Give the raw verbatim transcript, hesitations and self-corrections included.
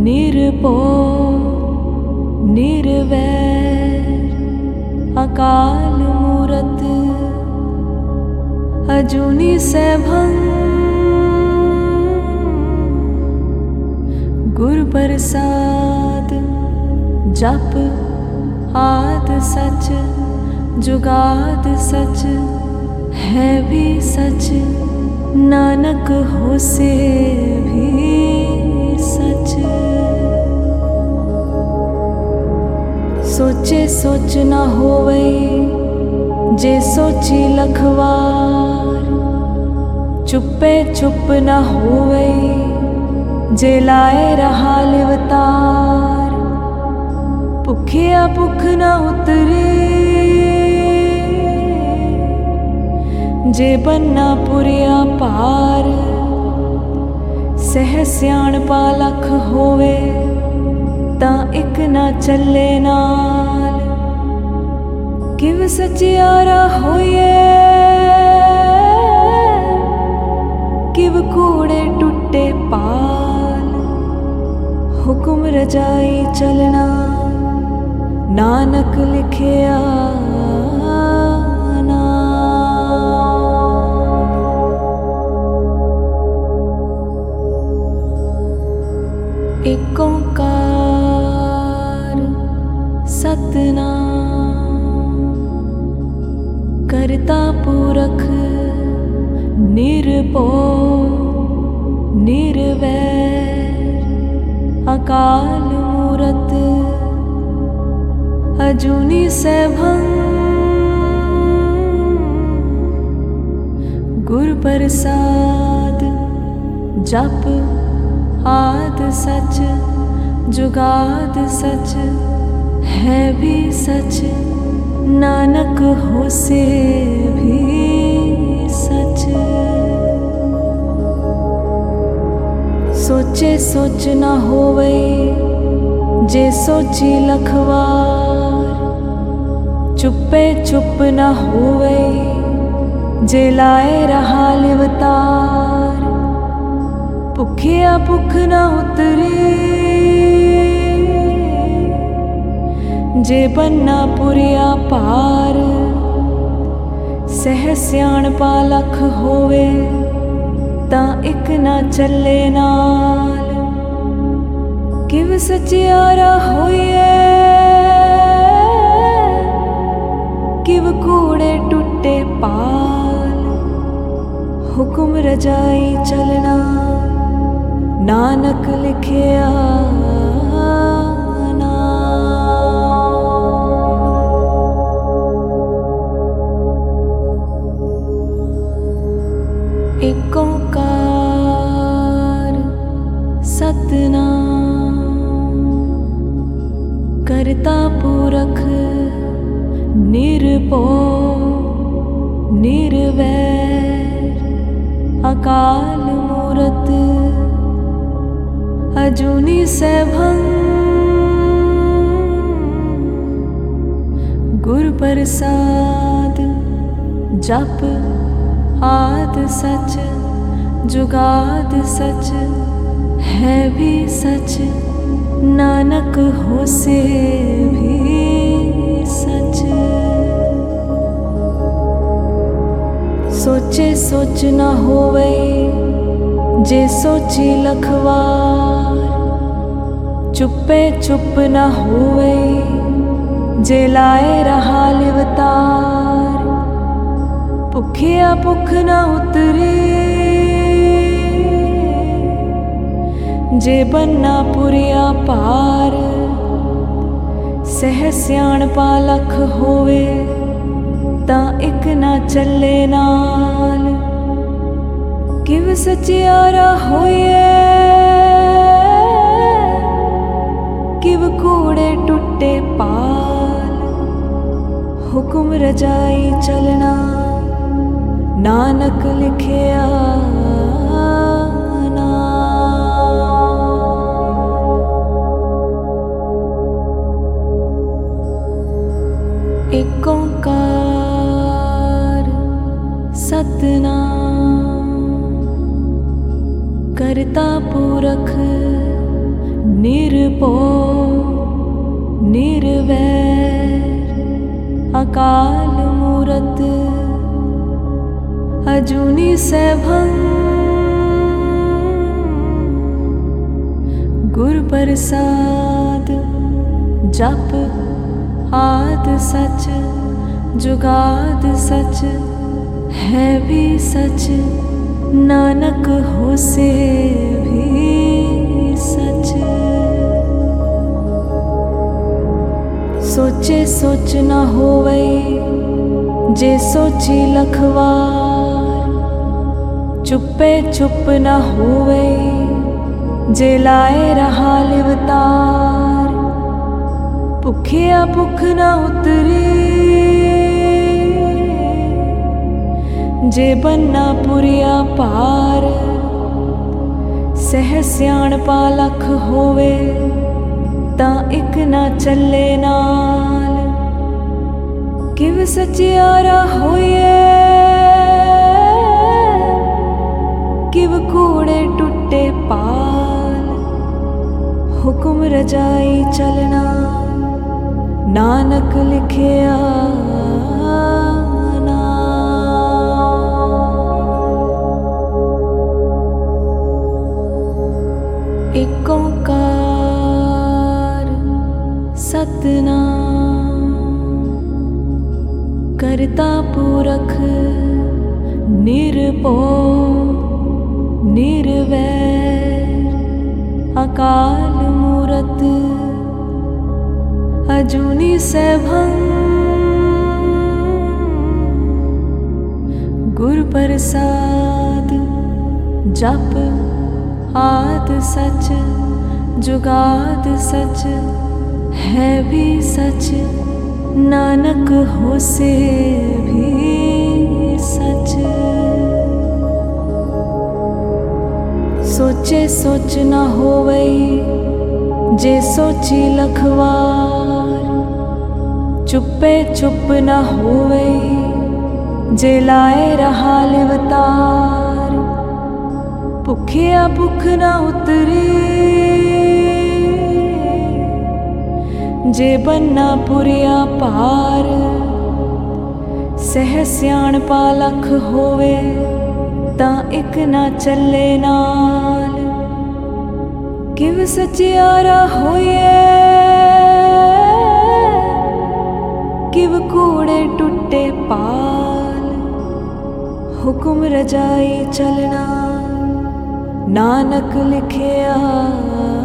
निरपोह निर्वैर अकाल मूरत अजूनी सैभं गुर प्रसाद जप आद सच जुगाद सच है भी सच नानक होसे भी सच। सोचे सोच न होवे जे सोची लखवार चुप्पे चुप न होवे जे लाए रहा लिवतार भुखिया भुख न उतरे जे बन्ना पुरिया पार सह सियाणपा लख होवे तां इक ना चले नाल किव सचियारा होइए किव कूड़े टुटे पाल हुक्म रजाई चलना नानक लिखिया एक ओंकार सतनाम करता पुरख निरपोह निर्वैर अकाल मूरत अजूनी सैभं गुर प्रसाद जप आद सच जुगाद सच है भी सच नानक होसे भी सच। सोचे सोच न होवे जे सोची लखवार चुप्पे चुप न होवे जे लाए रहा लिवतार भुखिया भुख न उतरे जे बन्ना पुरिया पार सह सियाणपा लख होवे तां इक ना चले नाल किव सचियारा होइए किव कूड़े टुटे पाल हुक्म रजाई चलना नानक लिखिया एक ओंकार सतनाम करता पुरख निरपोह निर्वैर अकाल मूरत अजूनी सैभं गुर प्रसाद जप आद सच जुगाद सच है भी सच नानक होसे भी सच। सोचे सोच न होवे जे सोची लखवार चुप्पे चुप न होवे जे लाए रहा लिवतार भुखिया भुख न उतरे जे बन्ना पुरिया पार सह सियाणपा लख होवे तां इक ना चले नाल किव सचियारा होइए किव कूड़े टुटे पाल हुक्म रजाई चलना नानक लिखिया एक ओंकार सतनाम करता पुरख नि निरपो निर्वैर अकाल मूरत अजूनी सैभं गुर प्रसाद जप आद सच जुगाद सच है भी सच नानक होसे भी सच। सोचे सोच न होवे जे सोची लखवार चुप्पे चुप न होवे जे लाए रहा लिवतार भुखिया भुख न उतरी जे बन्ना पुरिया पार सह सियाणपा लख होवे तां इक ना चले नाल किव सचियारा होइए किव कूड़े टुटे पाल हुक्म रजाई चलना नानक लिखिया एक ओंकार सतनाम करता पुरख निरपो निर्वैर अकाल मूरत अजूनी सैभं गुर प्रसाद जप आद सच जुगाद सच है भी सच नानक होसे भी सच। सोचे सोच न होवे जे सोची लखवार चुप्पे चुप न होवे जे लाए रहा लिवतार भुखिया भुख न उतरी जे बन्ना पुरिया पार सह सियाणपा लख होवे तां इक ना चले नाल किव सचियारा होइए किव कूड़े टुटे पाल हुक्म रजाई चलना नानक लिखिया।